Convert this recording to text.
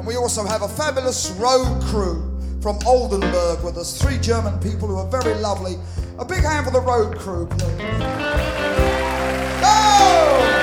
we also have a fabulous road crew from Oldenburg with us. 3 German people who are very lovely. A big hand for the road crew, please. Go!